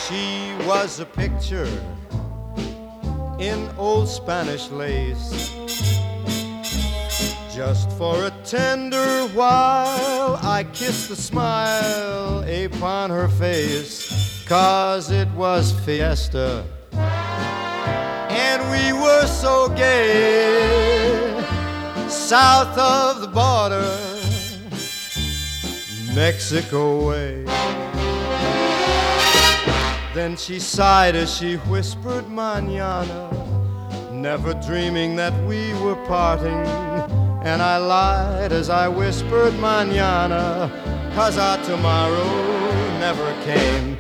She was a picture in old Spanish lace. Just for a tender while I kissed the smile upon her face, 'cause it was fiesta and we were so gay. South of the border, Mexico way. Then she sighed as she whispered mañana, never dreaming that we were parting. And I lied as I whispered mañana, 'cause our tomorrow never came.